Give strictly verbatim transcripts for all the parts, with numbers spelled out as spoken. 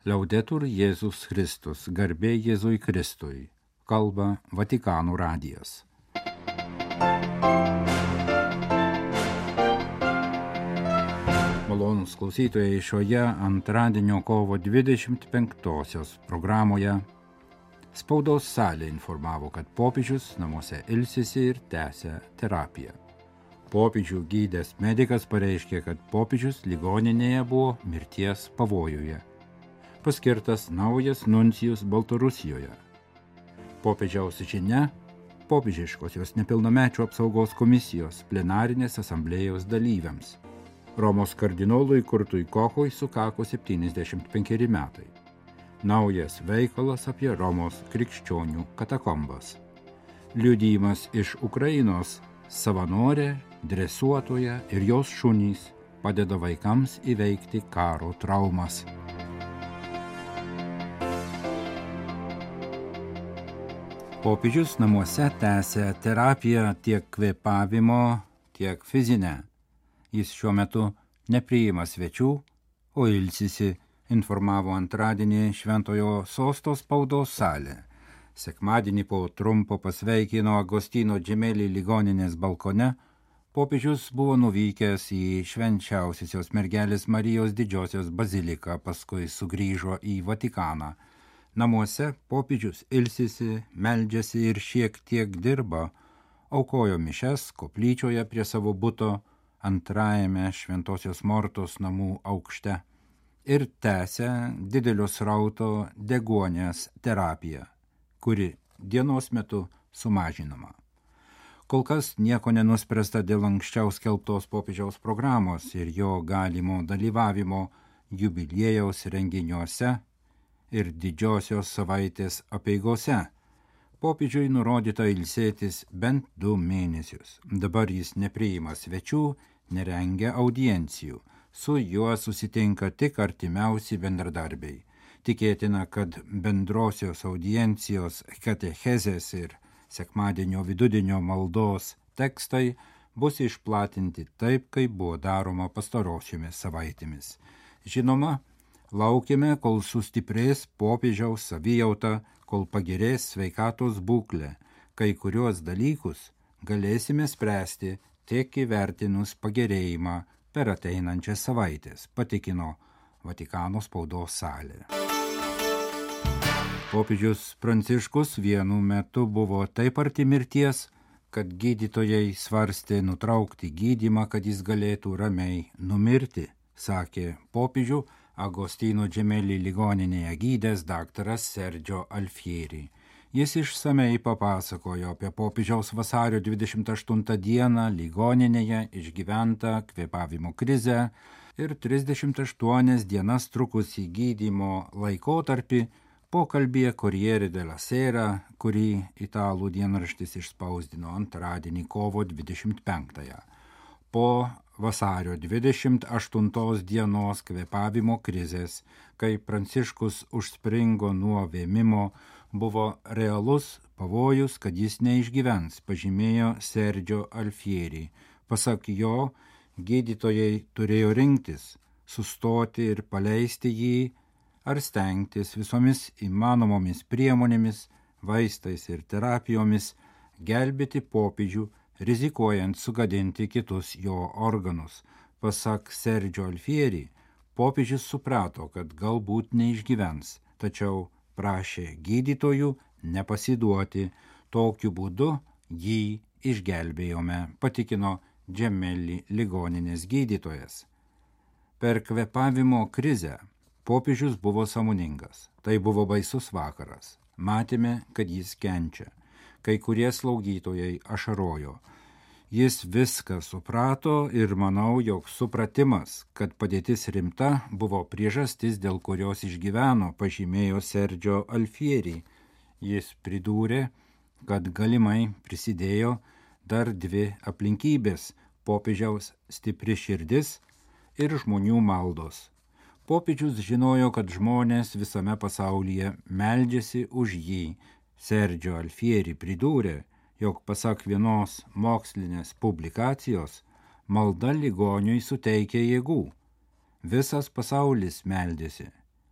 Liaudetur Jėzus Kristus, garbė Jėzui Kristui, kalba Vatikano radijas. Malonūs klausytojai, šioje antradienio kovo dvidešimt penktosios programoje spaudos salė informavo, kad popiežius namuose ilsisi ir tęsia terapiją. Popiežių gydęs medikas pareiškė, kad popiežius ligoninėje buvo mirties pavojuje. Paskirtas naujas nuncijus Baltarusijoje. Popiežiaus žinia – popiežiškosios nepilnamečių apsaugos komisijos plenarinės asamblėjos dalyviams. Romos kardinolui Kurtui Kochui sukako septyniasdešimt penkeri metai. Naujas veikalas apie Romos krikščionių katakombas. Liudijimas iš Ukrainos – savanorė, dresuotoja ir jos šunys padeda vaikams įveikti karo traumas. Popiežius namuose tęsia terapiją tiek kvėpavimo, tiek fizinę. Jis šiuo metu nepriima svečių, o ilsisi, informavo antradienį Šventojo Sosto spaudos salė. Sekmadienį po trumpo pasveikino Agostino Gemelli ligoninės balkone, popiežius buvo nuvykęs į Švenčiausiosios mergelės Marijos didžiosios baziliką, paskui sugrįžo į Vatikaną. Namuose popiežius ilsisi, meldžiasi ir šiek tiek dirba, aukojo mišes koplyčioje prie savo buto antrajame Šventosios Mortos namų aukšte ir tęsia didelio srauto deguonies terapiją, kuri dienos metu sumažinama. Kol kas nieko nenuspręsta dėl anksčiau skelbtos popiežiaus programos ir jo galimo dalyvavimo jubiliejaus renginiuose ir didžiosios savaitės apeigose. Popiežiui nurodyta ilsėtis bent du mėnesius. Dabar jis nepriima svečių, nerengia audiencijų. Su juo susitinka tik artimiausi bendradarbiai. Tikėtina, kad bendrosios audiencijos katechezės ir sekmadienio vidudienio maldos tekstai bus išplatinti taip, kaip buvo daroma pastarosiomis savaitėmis. Žinoma, laukime, kol sustiprės popiežiaus savijauta, kol pagerės sveikatos būklė. Kai kuriuos dalykus galėsime spręsti tik įvertinus pagerėjimą per ateinančias savaitės, patikino Vatikano spaudos salė. Popiežius Pranciškus vienu metu buvo taip arti mirties, kad gydytojai svarstė nutraukti gydymą, kad jis galėtų ramiai numirti, sakė popiežių Agostino Gemelli ligoninėje gydęs daktaras Sergio Alfieri. Jis išsamei papasakojo apie popiežiaus vasario dvidešimt aštuntą dieną ligoninėje išgyventą kvėpavimo krizę ir trisdešimt aštuonias dienas trukusį gydymo laikotarpį pokalbyje Corriere della Sera, kurį italų dienraštis išspausdino antradienį kovo dvidešimt penktąją. Po vasario dvidešimt aštuntos dienos kvėpavimo krizės, kai Pranciškus užspringo nuo vėmimo, buvo realus pavojus, kad jis neišgyvens, pažymėjo Sergio Alfieri. Pasak jo, gydytojai turėjo rinktis, sustoti ir paleisti jį, ar stengtis visomis įmanomomis priemonėmis, vaistais ir terapijomis gelbėti popiežių, rizikuojant sugadinti kitus jo organus. Pasak Sergio Alfieri, popiežius suprato, kad galbūt neišgyvens, tačiau prašė gydytojų nepasiduoti. Tokiu būdu jį išgelbėjome, patikino Gemelli ligoninės gydytojas. Per kvėpavimo krizę popiežius buvo sąmoningas. Tai buvo baisus vakaras. Matėme, kad jis kenčia. Kai kurie slaugytojai ašarojo. Jis viską suprato ir manau, jog supratimas, kad padėtis rimta, buvo priežastis, dėl kurios išgyveno, pažymėjo Sergio Alfieri. Jis pridūrė, kad galimai prisidėjo dar dvi aplinkybės – popiežiaus stipri širdis ir žmonių maldos. Popiežius žinojo, kad žmonės visame pasaulyje meldžiasi už jį. Sergio Alfieri pridūrė, jog pasak vienos mokslinės publikacijos, malda ligoniui suteikia jėgų. Visas pasaulis meldėsi.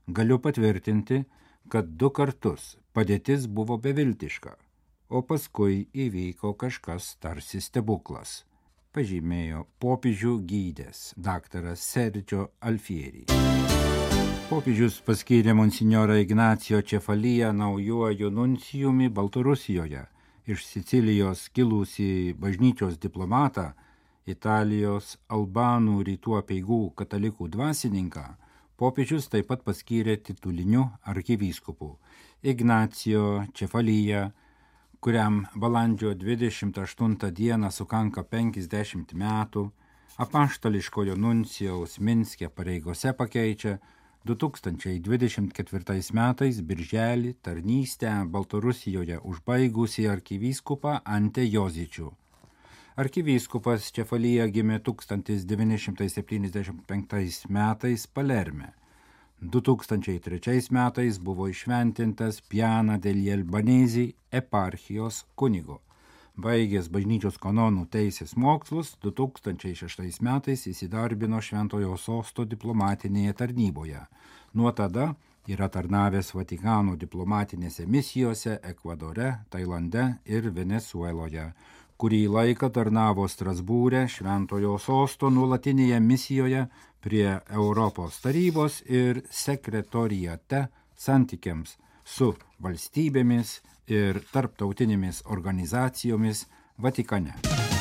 Galiu patvirtinti, kad du kartus padėtis buvo beviltiška, o paskui įvyko kažkas tarsi stebuklas, pažymėjo popiežių gydęs daktaras Sergio Alfieri. Popiežius paskyrė monsinjorą Ignacio Cefaliją naujuoju nuncijumi Baltarusijoje, iš Sicilijos kilusį bažnyčios diplomatą, Italijos albanų rytų apeigų katalikų dvasininką, popiežius taip pat paskyrė tituliniu arkivyskupu Ignacio Cefaliją, kuriam balandžio dvidešimt aštuntą dieną sukanka penkiasdešimt metų, apaštališkojo nuncijaus Minske pareigose pakeičia du tūkstančiai dvidešimt ketvirtais metais birželį tarnystę Baltarusijoje užbaigusį arkivyskupą Ante Jozičių. Arkivyskupas Cefalija gimė tūkstantis devyni šimtai septyniasdešimt penktais metais Palerme. du tūkstančiai trečiais metais buvo įšventintas Piana degli Albanesi eparchijos kunigo. Baigęs bažnyčios kanonų teisės mokslus, du tūkstančiai šeštais metais įsidarbino Šventojo Sosto diplomatinėje tarnyboje. Nuo tada yra tarnavęs Vatikano diplomatinėse misijose Ekvadore, Tailande ir Venesueloje. Kurį laiką tarnavo Strasbūre Šventojo Sosto nuolatinėje misijoje prie Europos tarybos ir sekretoriate santykiams su valstybėmis ir tarptautinėmis organizacijomis Vatikane.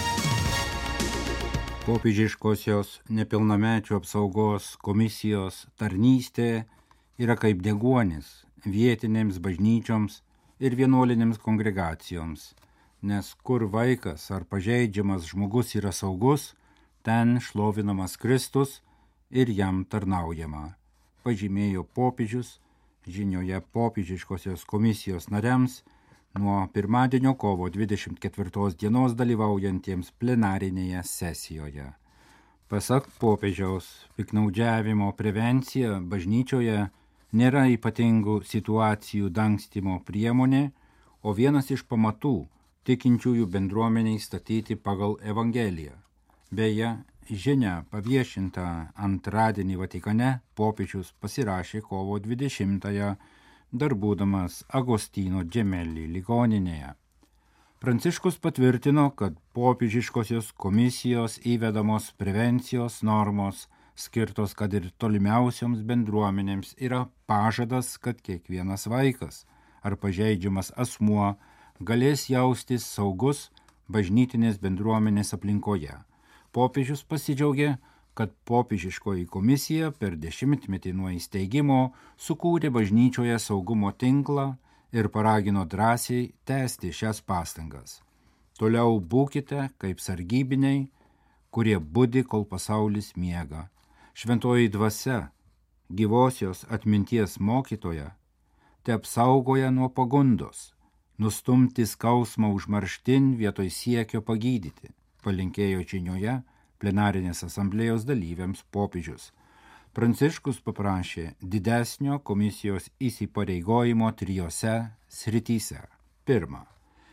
Popiežiškosios nepilnamečių apsaugos komisijos tarnystė yra kaip deguonis vietinėms bažnyčioms ir vienuolinėms kongregacijoms, nes kur vaikas ar pažeidžiamas žmogus yra saugus, ten šlovinamas Kristus ir jam tarnaujama, pažymėjo popiežius žinioje popiežiškosios komisijos nariams nuo pirmadienio kovo dvidešimt ketvirtos dienos dalyvaujantiems plenarinėje sesijoje. Pasak popiežiaus, piktnaudžiavimo prevencija bažnyčioje nėra ypatingų situacijų dangstymo priemonė, o vienas iš pamatų tikinčiųjų bendruomeniai statyti pagal Evangeliją. Beje, žinia paviešinta antradienį Vatikane popiežius pasirašė kovo dvidešimtąją, dar būdamas Agostino Gemelli ligoninėje. Pranciškus patvirtino, kad popiežiškosios komisijos įvedamos prevencijos normos, skirtos kad ir tolimiausioms bendruomenėms, yra pažadas, kad kiekvienas vaikas ar pažeidžiamas asmuo galės jaustis saugus bažnytinės bendruomenės aplinkoje. Popiežius pasidžiaugė, kad popiežiškoji komisija per dešimtmetį nuo įsteigimo sukūrė bažnyčioje saugumo tinklą ir paragino drąsiai tęsti šias pastangas. Toliau būkite kaip sargybiniai, kurie budi, kol pasaulis miega. Šventoji dvasia, gyvosios atminties mokytoja, te apsaugoja nuo pagundos, nustumti skausmą užmarštin vietoj siekio pagydyti, palinkėjo žinioje plenarinės asamblėjos dalyviams popiežius. Pranciškus paprašė didesnio komisijos įsipareigojimo trijose srityse. Pirma,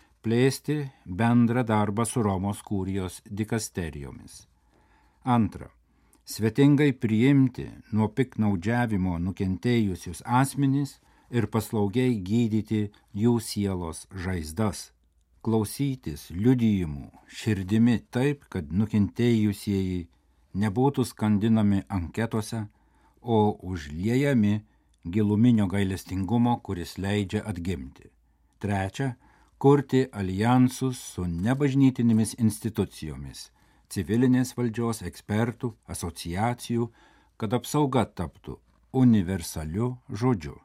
plėsti bendrą darbą su Romos kurijos dikasterijomis. Antra, svetingai priimti nuo piktnaudžiavimo nukentėjusius asmenys ir paslaugiai gydyti jų sielos žaizdas. Klausytis liudijimų širdimi taip, kad nukentėjusieji nebūtų skandinami anketose, o užliejami giluminio gailestingumo, kuris leidžia atgimti. Trečia, kurti alijansus su nebažnytinėmis institucijomis, civilinės valdžios ekspertų, asociacijų, kad apsauga taptų universaliu žodžiu.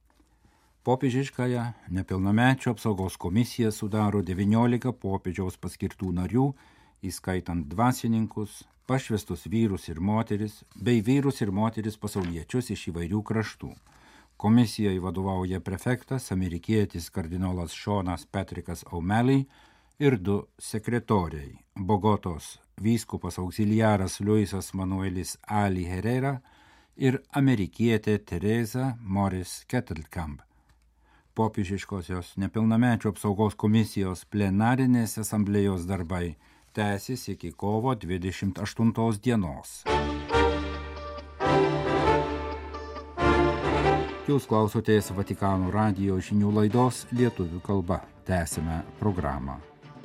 Popiežiškąją nepilnamečių apsaugos komisiją sudaro devyniolika popiežiaus paskirtų narių, įskaitant dvasininkus, pašvestus vyrus ir moteris, bei vyrus ir moteris pasauliečius iš įvairių kraštų. Komisijai vadovauja prefektas, amerikietis kardinolas Seanas Patrickas O'Malley ir du sekretoriai – Bogotos vyskupas auxiliaras Luisas Manuelis Ali Herrera ir amerikietė Teresa Morris Kettlekamp. Popiežiškosios nepilnamečių apsaugos komisijos plenarinės asamblėjos darbai tęsis iki kovo dvidešimt aštuntos dienos. Jūs klausotės Vatikano radijo žinių laidos lietuvių kalba. Tęsime programą.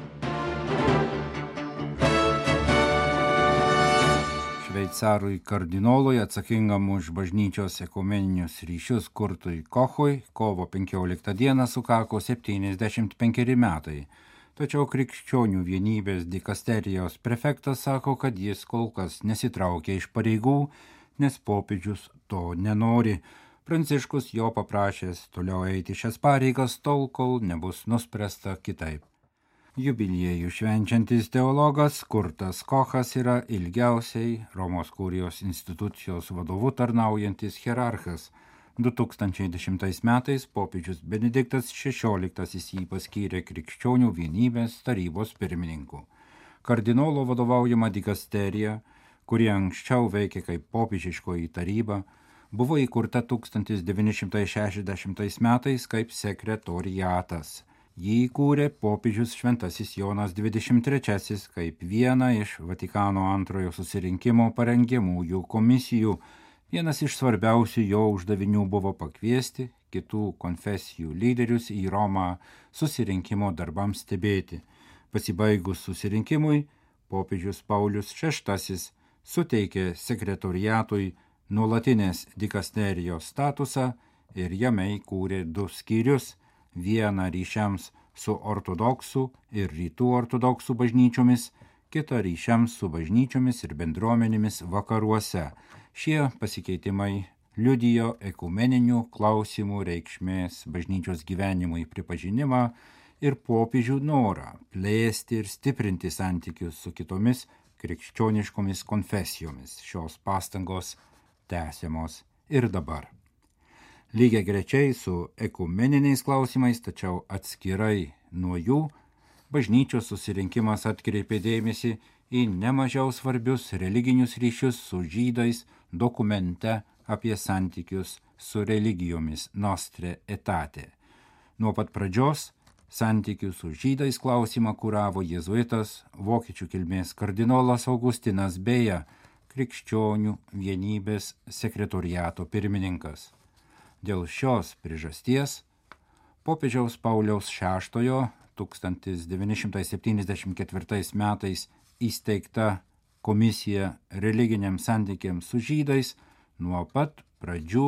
Šveicarui kardinolui atsakingam už bažnyčios ekumeninius ryšius Kurtui Kochui kovo penkioliktą dieną sukako septyniasdešimt penkeri metai. Tačiau krikščionių vienybės dikasterijos prefektas sako, kad jis kol kas nesitraukia iš pareigų, nes popiežius to nenori. Pranciškus jo paprašęs toliau eiti šias pareigas tol, kol nebus nuspręsta kitaip. Jubiliejų švenčiantis teologas Kurtas Kochas yra ilgiausiai Romos kurijos institucijos vadovu tarnaujantis hierarchas. du tūkstančiai dešimtais metais popiežius Benediktas šešioliktasis jį paskyrė krikščionių vienybės tarybos pirmininku. Kardinolo vadovaujama dikasterija, kuri anksčiau veikė kaip popiežiškoji taryba, buvo įkurta tūkstantis devyni šimtai šešiasdešimtais metais kaip sekretoriatas. Jį įkūrė popiežius Šventasis Jonas dvidešimt trečiasis kaip vieną iš Vatikano antrojo susirinkimo parengiamųjų komisijų. Vienas iš svarbiausių jo uždavinių buvo pakviesti kitų konfesijų lyderius į Romą susirinkimo darbams stebėti. Pasibaigus susirinkimui, popiežius Paulius šeštasis suteikė sekretoriatui nuolatinės dikasterijos statusą ir jame įkūrė du skyrius, vieną ryšiams su ortodoksų ir rytų ortodoksų bažnyčiomis, kitą ryšiams su bažnyčiomis ir bendruomenėmis vakaruose. Šie pasikeitimai liudijo ekumeninių klausimų reikšmės bažnyčios gyvenimui pripažinimą ir popiežių norą plėsti ir stiprinti santykius su kitomis krikščioniškomis konfesijomis. Šios pastangos tęsiamos ir dabar. Lygiai grečiai su ekumeniniais klausimais, tačiau atskirai nuo jų, bažnyčios susirinkimas atkreipė dėmesį į nemažiau svarbius religinius ryšius su žydais dokumente apie santykius su religijomis Nostre Aetate. Nuo pat pradžios santykių su žydais klausimą kuravo jėzuitas, vokiečių kilmės kardinolas Augustinas Beja, krikščionių vienybės sekretoriato pirmininkas. Dėl šios priežasties popiežiaus Pauliaus šeštojo tūkstantis devyni šimtai septyniasdešimt ketvirtais metais įsteigta komisija religiniams santykiams su žydais nuo pat pradžių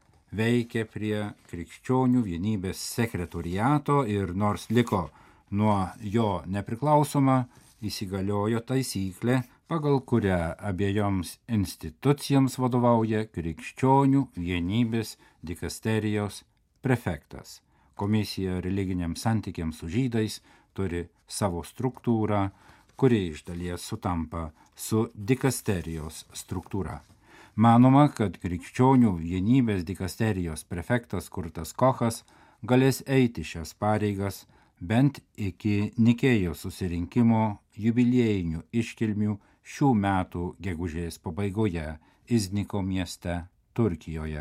veikė prie krikščionių vienybės sekretoriato ir nors liko nuo jo nepriklausoma, įsigaliojo taisyklė, pagal kurią abiejoms institucijoms vadovauja krikščionių vienybės dikasterijos prefektas. Komisija religiniams santykiams su žydais turi savo struktūrą, kuri iš dalies sutampa su dikasterijos struktūra. Manoma, kad krikščionių vienybės dikasterijos prefektas Kurtas Kochas galės eiti šias pareigas bent iki Nikėjos susirinkimo jubiliejinių iškilmių šių metų gegužės pabaigoje Izniko mieste Turkijoje.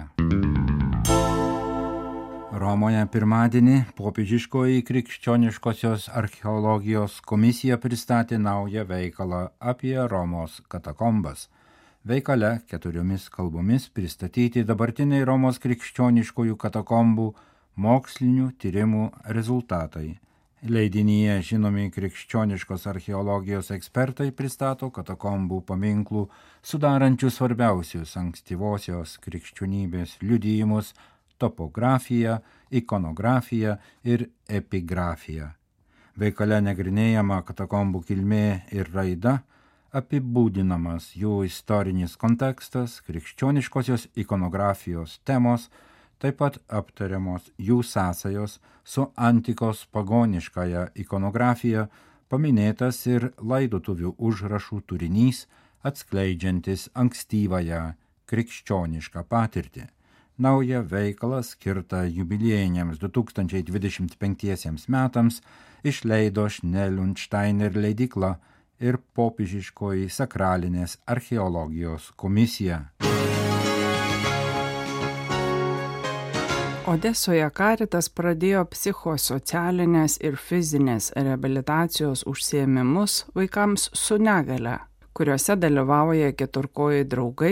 Romoje pirmadienį popiežiškoji krikščioniškosios archeologijos komisija pristatė naują veikalą apie Romos katakombas. Veikale keturiomis kalbomis pristatyti dabartiniai Romos krikščioniškojų katakombų mokslinių tyrimų rezultatai. Leidinyje žinomi krikščioniškos archeologijos ekspertai pristato katakombų paminklų sudarančių svarbiausius ankstyvosios krikščionybės liudijimus, topografiją, ikonografiją ir epigrafiją. Veikale nagrinėjama katakombų kilmė ir raida, apibūdinamas jų istorinis kontekstas, krikščioniškosios ikonografijos temos, taip pat aptariamos jų sąsajos su antikos pagoniškąja ikonografija, paminėtas ir laidotuvių užrašų turinys, atskleidžiantis ankstyvąją krikščionišką patirtį. Naują veikalą skirtą jubiliejiniams du tūkstančiai dvidešimt penktiesiems metams išleido Schnell&Steiner leidykla ir popiežiškoji sakralinės archeologijos komisija. Odesoje Caritas pradėjo psichosocialinės ir fizinės reabilitacijos užsiėmimus vaikams su negale, kuriuose dalyvauja keturkojai draugai,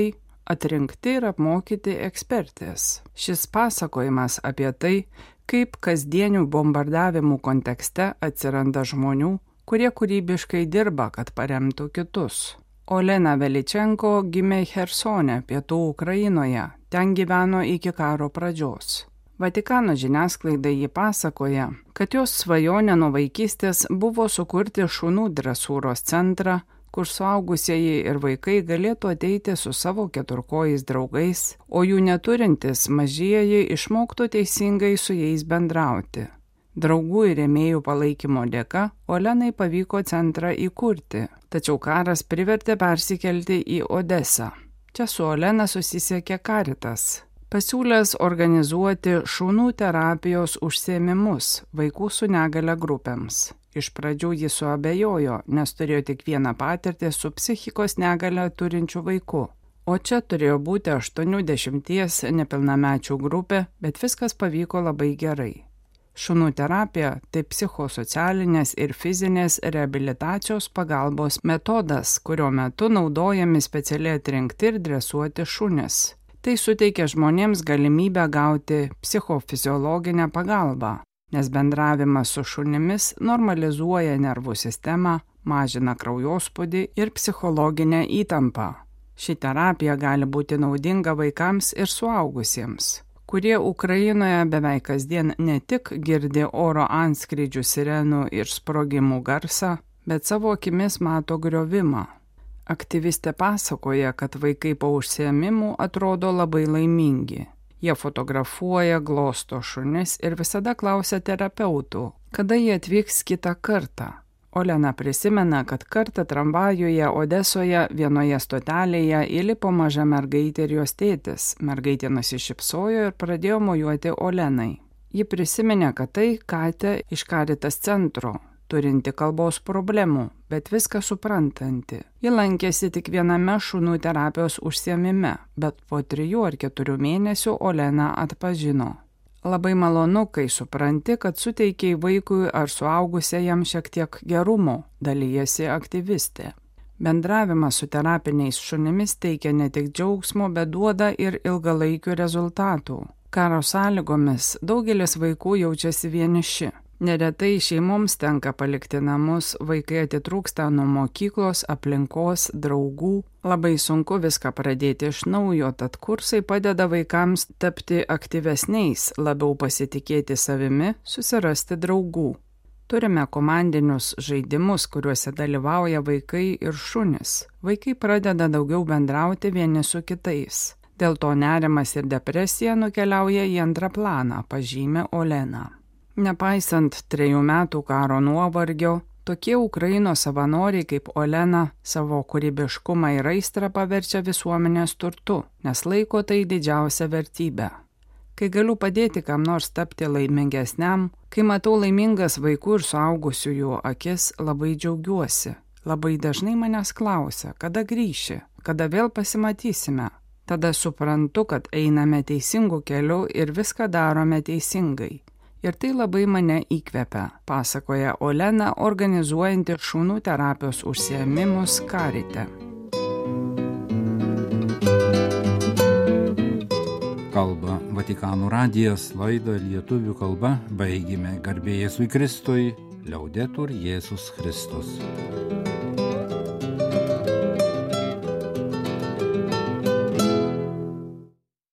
atrinkti ir apmokyti ekspertės. Šis pasakojimas apie tai, kaip kasdienių bombardavimų kontekste atsiranda žmonių, kurie kūrybiškai dirba, kad paremtų kitus. Olena Veličenko gimė Chersone, pietų Ukrainoje, ten gyveno iki karo pradžios. Vatikano žiniasklaidai ji pasakoja, kad jos svajonė nuo vaikystės buvo sukurti šunų dresūros centrą, kur suaugusieji ir vaikai galėtų ateiti su savo keturkojais draugais, o jų neturintis mažieji išmoktų teisingai su jais bendrauti. Draugų ir rėmėjų palaikymo dėka Olenai pavyko centrą įkurti, tačiau karas privertė persikelti į Odesą. Čia su Olena susisiekė Caritas, pasiūlęs organizuoti šunų terapijos užsiėmimus vaikų su negale grupėms. Iš pradžių jis suabejojo, nes turėjo tik vieną patirtį su psichikos negale turinčiu vaiku. O čia turėjo būti aštuoniasdešimties nepilnamečių grupė, bet viskas pavyko labai gerai. Šunų terapija – tai psichosocialinės ir fizinės reabilitacijos pagalbos metodas, kurio metu naudojami specialiai atrinkti ir dresuoti šunis. Tai suteikia žmonėms galimybę gauti psichofiziologinę pagalbą, nes bendravimas su šunimis normalizuoja nervų sistemą, mažina kraujospūdį ir psichologinę įtampą. Ši terapija gali būti naudinga vaikams ir suaugusiems, kurie Ukrainoje beveik kasdien ne tik girdi oro antskrydžių sirenų ir sprogimų garsą, bet savo akimis mato griovimą. Aktyvistė pasakoja, kad vaikai po užsiėmimų atrodo labai laimingi. Jie fotografuoja, glosto šunis ir visada klausia terapeutų, kada jie atvyks kitą kartą. Olena prisimena, kad kartą tramvajuje Odesoje vienoje stotelėje įlipo maža mergaitė ir jos tėtis. Mergaitė nusišypsojo ir pradėjo mojuoti Olenai. Ji prisiminė, kad tai Katė iš Caritas centro, turinti kalbos problemų, bet viską suprantanti. Ji lankėsi tik viename šunų terapijos užsiėmime, bet po trijų ar keturių mėnesių Olena atpažino. Labai malonu, kai supranti, kad suteikiai vaikui ar suaugusiajam šiek tiek gerumo, dalyjasi aktyvistė. Bendravimas su terapiniais šunimis teikia ne tik džiaugsmo, bet duoda ir ilgalaikių rezultatų. Karo sąlygomis daugelis vaikų jaučiasi vieniši. Neretai šeimoms tenka palikti namus, vaikai atitrūksta nuo mokyklos, aplinkos, draugų. Labai sunku viską pradėti iš naujo, tad kursai padeda vaikams tapti aktyvesniais, labiau pasitikėti savimi, susirasti draugų. Turime komandinius žaidimus, kuriuose dalyvauja vaikai ir šunys. Vaikai pradeda daugiau bendrauti vieni su kitais. Dėl to nerimas ir depresija nukeliauja į antrą planą, pažymė Olena. Nepaisant trejų metų karo nuovargio, tokie Ukrainos savanoriai kaip Olena savo kūrybiškumą ir aistrą paverčia visuomenės turtu, nes laiko tai didžiausia vertybė. Kai galiu padėti kam nors tapti laimingesniam, kai matau laimingas vaikų ir suaugusiųjų akis, labai džiaugiuosi. Labai dažnai manęs klausia, kada grįši, kada vėl pasimatysime. Tada suprantu, kad einame teisingu keliu ir viską darome teisingai. Ir tai labai mane įkvepia, pasakoja Olena, organizuojanti šunų terapijos užsiėmimus Carite. Kalba Vatikano radijas, laidą lietuvių kalba baigime. Garbė Jėzui Kristui, Liaudetur Jėzus Kristus.